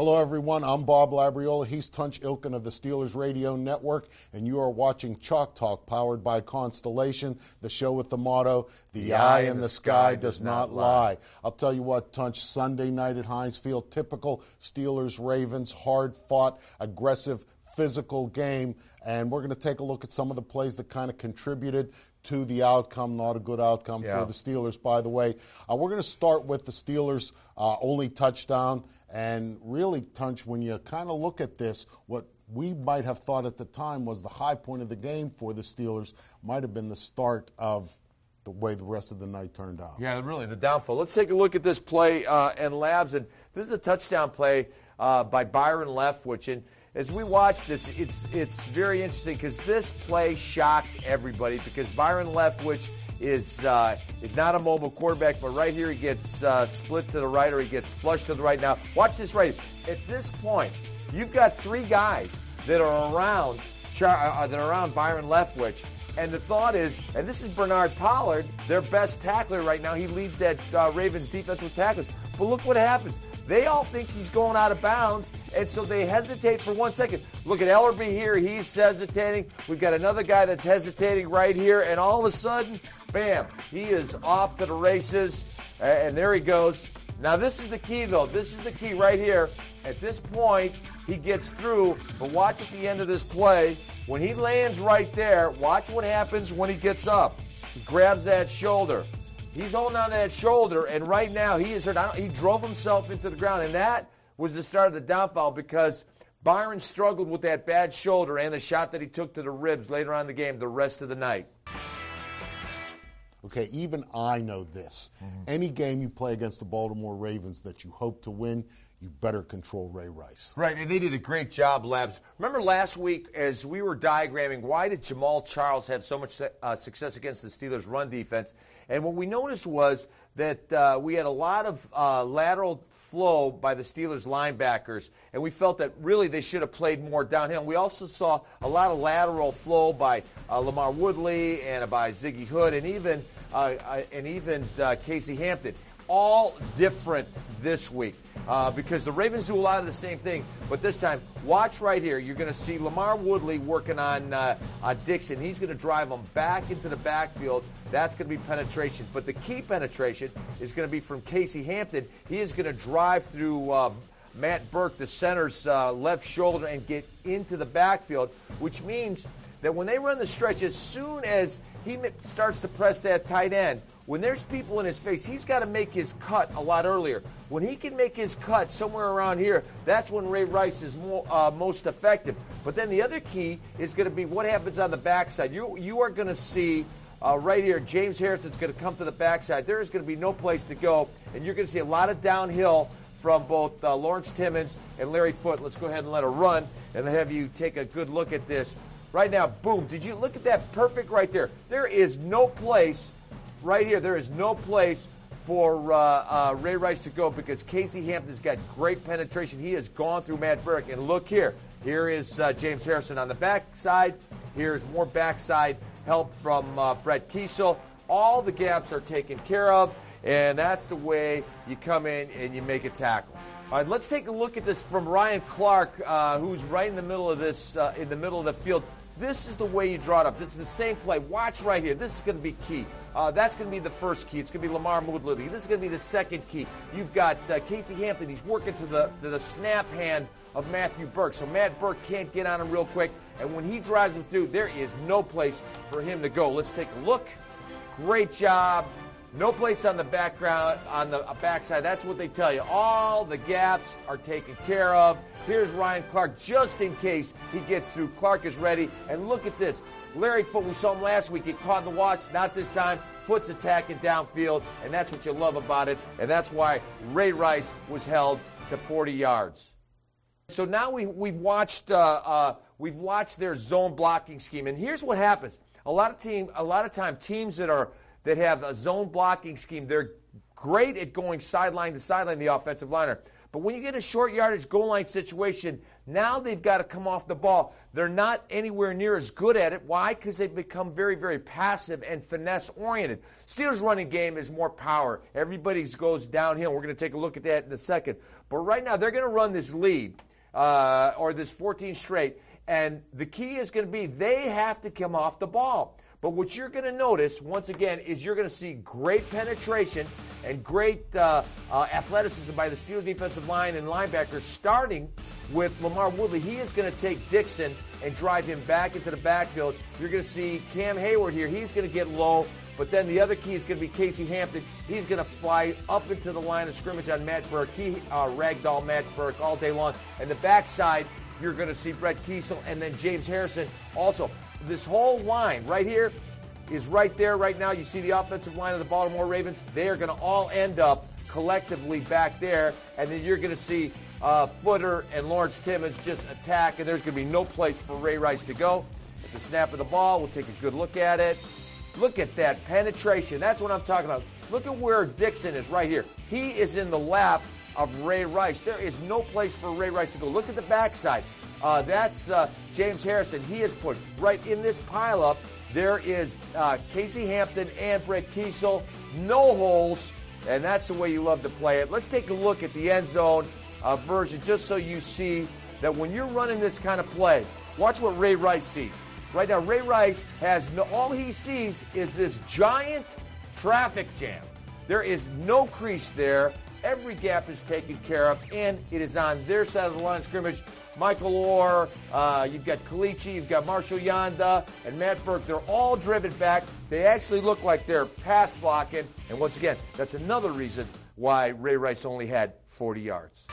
Hello, everyone. I'm Bob Labriola. He's Tunch Ilkin of the Steelers Radio Network, and you are watching Chalk Talk, powered by Constellation, the show with the motto, the eye in the sky does not lie. I'll tell you what, Tunch, Sunday night at Heinz Field, typical Steelers-Ravens, hard-fought, aggressive, physical game, and we're going to take a look at some of the plays that kind of contributed to the outcome. Not a good outcome for the Steelers, by the way. We're going to start with the Steelers' only touchdown. And really, Tunch, when you kind of look at this, what we might have thought at the time was the high point of the game for the Steelers might have been the start of the way the rest of the night turned out. Yeah, really, the downfall. Let's take a look at this play and Labs. And this is a touchdown play by Byron Leftwich. And as we watch this, it's very interesting because this play shocked everybody because Byron Leftwich is not a mobile quarterback, but right here he gets split to the right or he gets flushed to the right. Now, watch this right here. At this point, you've got three guys that are around Byron Leftwich. And the thought is, and this is Bernard Pollard, their best tackler right now. He leads that Ravens defense with tackles. But look what happens. They all think he's going out of bounds, and so they hesitate for 1 second. Look at Ellerby here. He's hesitating. We've got another guy that's hesitating right here, and all of a sudden, bam, he is off to the races, and there he goes. Now, this is the key, though. This is the key right here. At this point, he gets through, but watch at the end of this play. When he lands right there, watch what happens when he gets up. He grabs that shoulder. He's holding on to that shoulder, and right now he is hurt. He drove himself into the ground, and that was the start of the downfall because Byron struggled with that bad shoulder and the shot that he took to the ribs later on in the game the rest of the night. Okay, even I know this. Any game you play against the Baltimore Ravens that you hope to win, you better control Ray Rice. Right, and they did a great job, Labs. Remember last week as we were diagramming why did Jamal Charles have so much success against the Steelers' run defense? And what we noticed was that we had a lot of lateral flow by the Steelers linebackers, and we felt that really they should have played more downhill. We also saw a lot of lateral flow by Lamar Woodley and by Ziggy Hood and even Casey Hampton. All different this week because the Ravens do a lot of the same thing. But this time, watch right here. You're going to see Lamar Woodley working on Dixon. He's going to drive him back into the backfield. That's going to be penetration. But the key penetration is going to be from Casey Hampton. He is going to drive through Matt Burke, the center's left shoulder, and get into the backfield, which means that when they run the stretch, as soon as he starts to press that tight end, when there's people in his face, he's got to make his cut a lot earlier. When he can make his cut somewhere around here, that's when Ray Rice is most effective. But then the other key is going to be what happens on the backside. You are going to see right here, James Harrison's going to come to the backside. There is going to be no place to go, and you're going to see a lot of downhill from both Lawrence Timmons and Larry Foote. Let's go ahead and let her run and have you take a good look at this. Right now, boom. Did you look at that? Perfect right there. There is no place right here. There is no place for Ray Rice to go because Casey Hampton's got great penetration. He has gone through Matt Burke. And look here. Here is James Harrison on the backside. Here's more backside help from Brett Kiesel. All the gaps are taken care of, and that's the way you come in and you make a tackle. All right, let's take a look at this from Ryan Clark, who's right in the middle of this, in the middle of the field. This is the way you draw it up. This is the same play. Watch right here. This is going to be key. That's going to be the first key. It's going to be Lamar Woodley. This is going to be the second key. You've got Casey Hampton. He's working to the snap hand of Matthew Burke. So Matt Burke can't get on him real quick. And when he drives him through, there is no place for him to go. Let's take a look. Great job. No place on the background, on the backside. That's what they tell you. All the gaps are taken care of. Here's Ryan Clark, just in case he gets through. Clark is ready. And look at this. Larry Foote, we saw him last week. He caught the watch. Not this time. Foote's attacking downfield, and that's what you love about it. And that's why Ray Rice was held to 40 yards. So now we've watched their zone blocking scheme. And here's what happens. A lot of time teams that have a zone blocking scheme, they're great at going sideline to sideline, the offensive liner. But when you get a short yardage goal line situation, now they've got to come off the ball. They're not anywhere near as good at it. Why? Because they've become very, very passive and finesse-oriented. Steelers' running game is more power. Everybody goes downhill. We're going to take a look at that in a second. But right now, they're going to run this lead, or this 14 straight, and the key is going to be they have to come off the ball. But what you're going to notice, once again, is you're going to see great penetration and great athleticism by the Steelers defensive line and linebackers, starting with LaMarr Woodley. He is going to take Dixon and drive him back into the backfield. You're going to see Cam Hayward here. He's going to get low. But then the other key is going to be Casey Hampton. He's going to fly up into the line of scrimmage on Matt Burke. He ragdoll Matt Burke all day long. And the backside, you're going to see Brett Kiesel and then James Harrison also. This whole line right here is right there right now. You see the offensive line of the Baltimore Ravens. They are going to all end up collectively back there. And then you're going to see Footer and Lawrence Timmons just attack. And there's going to be no place for Ray Rice to go. At the snap of the ball, we'll take a good look at it. Look at that penetration. That's what I'm talking about. Look at where Dixon is right here. He is in the lap of Ray Rice. There is no place for Ray Rice to go. Look at the backside. That's James Harrison. He is put right in this pileup. There is Casey Hampton and Brett Kiesel. No holes, and that's the way you love to play it. Let's take a look at the end zone version just so you see that when you're running this kind of play, watch what Ray Rice sees. Right now, Ray Rice has all he sees is this giant traffic jam. There is no crease there. Every gap is taken care of, and it is on their side of the line of scrimmage. Michael Orr, you've got Kalichi, you've got Marshall Yanda, and Matt Burke. They're all driven back. They actually look like they're pass blocking. And once again, that's another reason why Ray Rice only had 40 yards.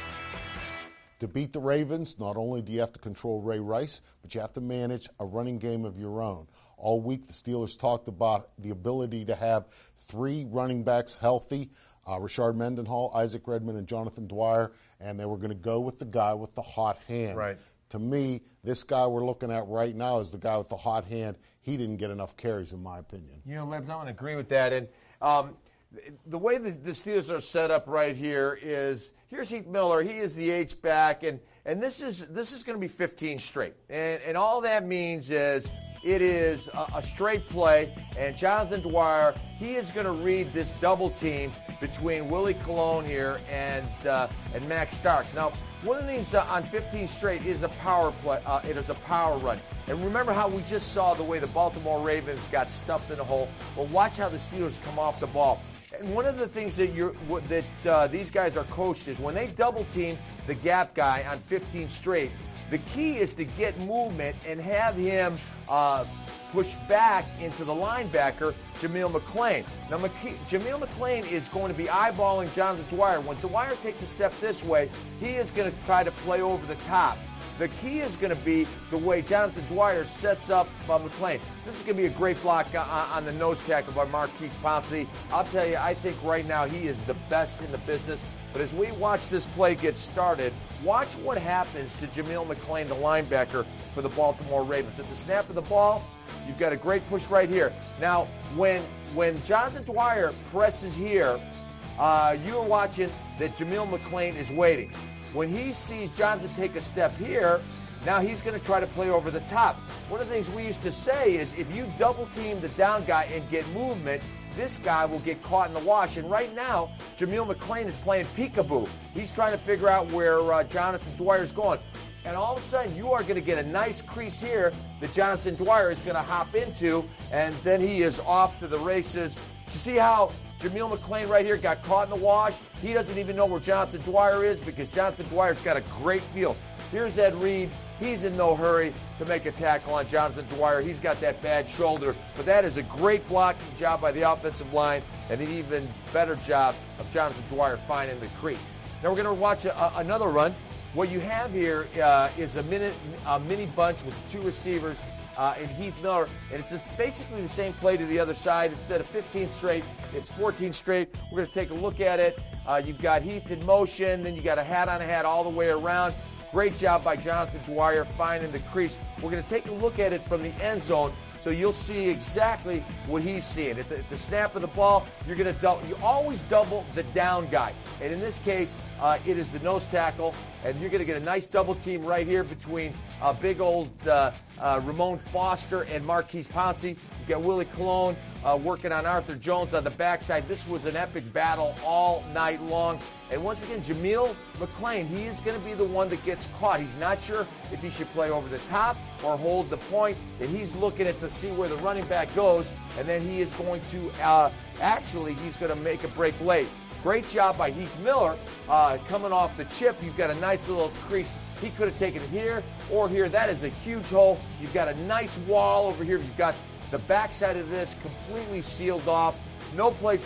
To beat the Ravens, not only do you have to control Ray Rice, but you have to manage a running game of your own. All week, the Steelers talked about the ability to have three running backs healthy, Rashard Mendenhall, Isaac Redman, and Jonathan Dwyer, and they were going to go with the guy with the hot hand. Right. To me, this guy we're looking at right now is the guy with the hot hand. He didn't get enough carries, in my opinion. You know, Lebs, I'm going to agree with that. And the way the Steelers are set up right here is, here's Heath Miller. He is the H-back, and this is going to be 15 straight. And all that means is it is a straight play, and Jonathan Dwyer, he is going to read this double team between Willie Colon here and Max Starks. Now, one of the things on 15 straight is a power play. It is a power run. And remember how we just saw the way the Baltimore Ravens got stuffed in a hole? Well, watch how the Steelers come off the ball. And one of the things that these guys are coached is when they double team the gap guy on 15 straight, the key is to get movement and have him push back into the linebacker, Jameel McClain. Now, Jameel McClain is going to be eyeballing Jonathan Dwyer. When Dwyer takes a step this way, he is going to try to play over the top. The key is going to be the way Jonathan Dwyer sets up McClain. This is going to be a great block on the nose tackle by Marquise Pouncey. I'll tell you, I think right now he is the best in the business. But as we watch this play get started, watch what happens to Jameel McClain, the linebacker for the Baltimore Ravens. At the snap of the ball, you've got a great push right here. Now, when Jonathan Dwyer presses here, you're watching that Jameel McClain is waiting. When he sees Jonathan take a step here, now he's going to try to play over the top. One of the things we used to say is if you double team the down guy and get movement, this guy will get caught in the wash. And right now, Jameel McClain is playing peekaboo. He's trying to figure out where Jonathan Dwyer is going. And all of a sudden, you are going to get a nice crease here that Jonathan Dwyer is going to hop into, and then he is off to the races. You see how Jameel McClain right here got caught in the wash? He doesn't even know where Jonathan Dwyer is because Jonathan Dwyer's got a great feel. Here's Ed Reed. He's in no hurry to make a tackle on Jonathan Dwyer. He's got that bad shoulder. But that is a great blocking job by the offensive line and an even better job of Jonathan Dwyer finding the crease. Now we're going to watch another run. What you have here is a mini bunch with two receivers and Heath Miller, and it's just basically the same play to the other side. Instead of 15 straight, it's 14 straight. We're going to take a look at it. You've got Heath in motion, then you got a hat on a hat all the way around. Great job by Jonathan Dwyer finding the crease. We're going to take a look at it from the end zone So you'll see exactly what he's seeing. At the snap of the ball, you're going to you always double the down guy. And in this case, it is the nose tackle. And you're going to get a nice double team right here between big old Ramon Foster and Marquise Pouncey. You got Willie Colon working on Arthur Jones on the backside. This was an epic battle all night long. And once again, Jameel McClain, he is going to be the one that gets caught. He's not sure if he should play over the top or hold the point. And he's looking at to see where the running back goes. And then he is going to, he's going to make a break late. Great job by Heath Miller coming off the chip. You've got a nice little crease. He could have taken it here or here. That is a huge hole. You've got a nice wall over here. You've got the backside of this completely sealed off. No place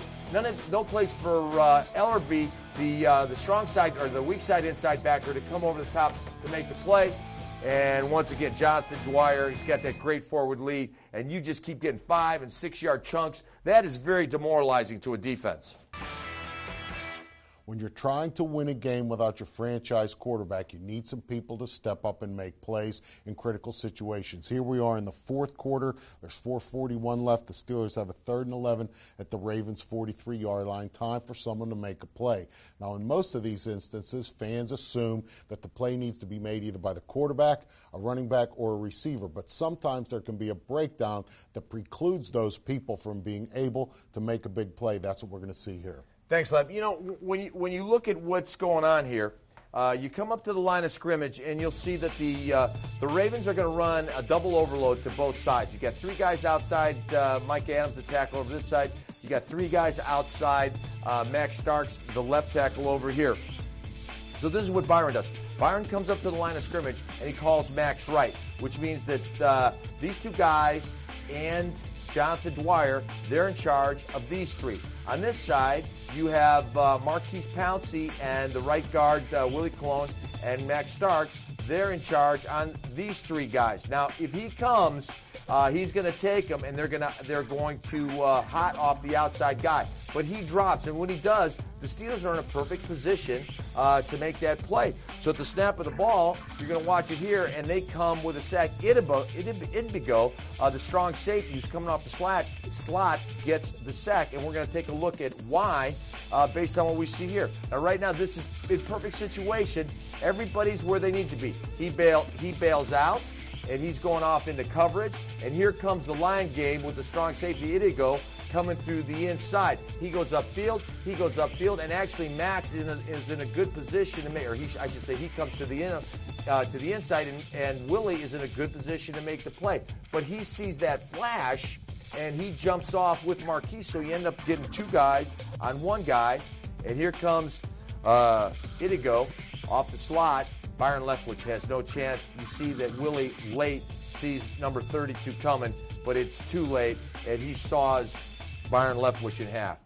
for Ellerby, the strong side or the weak side inside backer, to come over the top to make the play. And once again, Jonathan Dwyer, he's got that great forward lead, and you just keep getting 5- and 6-yard chunks. That is very demoralizing to a defense. When you're trying to win a game without your franchise quarterback, you need some people to step up and make plays in critical situations. Here we are in the fourth quarter. There's 4:41 left. The Steelers have a 3rd and 11 at the Ravens' 43-yard line. Time for someone to make a play. Now, in most of these instances, fans assume that the play needs to be made either by the quarterback, a running back, or a receiver. But sometimes there can be a breakdown that precludes those people from being able to make a big play. That's what we're going to see here. Thanks, Leb. You know, when you look at what's going on here, you come up to the line of scrimmage, and you'll see that the Ravens are going to run a double overload to both sides. You got 3 guys outside, Mike Adams, the tackle over this side. You got 3 guys outside, Max Starks, the left tackle over here. So this is what Byron does. Byron comes up to the line of scrimmage, and he calls Max right, which means that these 2 guys and Jonathan Dwyer, they're in charge of these 3. On this side, you have Marquise Pouncey and the right guard, Willie Colon, and Max Starks. They're in charge on these 3 guys. Now, if he comes, he's going to take them, and they're going to hot off the outside guy. But he drops, and when he does, the Steelers are in a perfect position to make that play. So at the snap of the ball, you're going to watch it here, and they come with a sack. Idbigo, the strong safety who's coming off the slot, gets the sack, and we're going to take a look at why based on what we see here. Now, right now, this is a perfect situation. Everybody's where they need to be. He bails out, and he's going off into coverage, and here comes the line game with the strong safety, Idbigo, coming through the inside. He goes upfield, and actually Max is in a good position to make, or I should say he comes to the inside, and Willie is in a good position to make the play. But he sees that flash, and he jumps off with Marquise, so you end up getting 2 guys on 1 guy, and here comes Idbigo off the slot. Byron Leftwich has no chance. You see that Willie late sees number 32 coming, but it's too late, and he saws Byron Leftwich in half.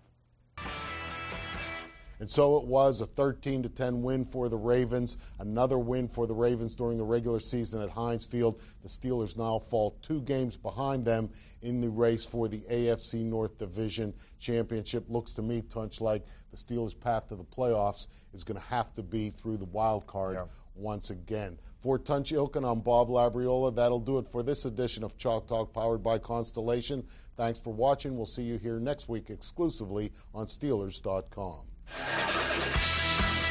And so it was a 13-10 win for the Ravens. Another win for the Ravens during the regular season at Heinz Field. The Steelers now fall 2 games behind them in the race for the AFC North Division Championship. Looks to me, Tunch, like the Steelers' path to the playoffs is going to have to be through the wild card once again. For Tunch Ilkin, I'm Bob Labriola. That'll do it for this edition of Chalk Talk, powered by Constellation. Thanks for watching. We'll see you here next week exclusively on Steelers.com.